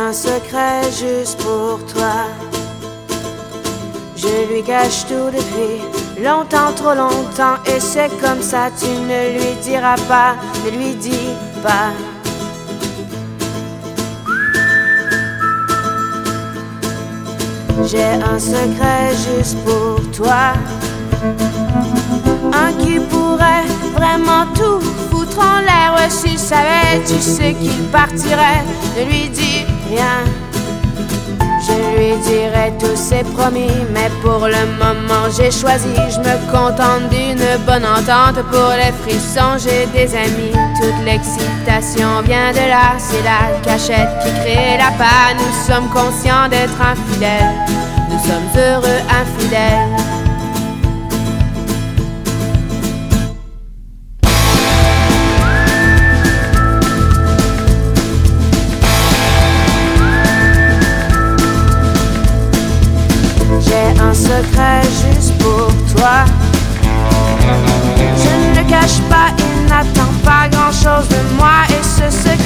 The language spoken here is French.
un secret juste pour toi. Je lui cache tout depuis longtemps, trop longtemps. Et c'est comme ça, tu ne lui diras pas, ne lui dis pas. J'ai un secret juste pour toi, un qui pourrait vraiment tout foutre en l'air. S'il savait, tu sais qu'il partirait. Ne lui dis rien, je lui dirai tout, c'est promis. Mais pour le moment j'ai choisi, je me contente d'une bonne entente. Pour les frissons j'ai des amis, toute l'excitation vient de là. C'est la cachette qui crée la panne. Nous sommes conscients d'être infidèles, nous sommes heureux infidèles. J'ai un secret juste pour toi, je ne le cache pas, il n'attend pas grand chose de moi. Et ce secret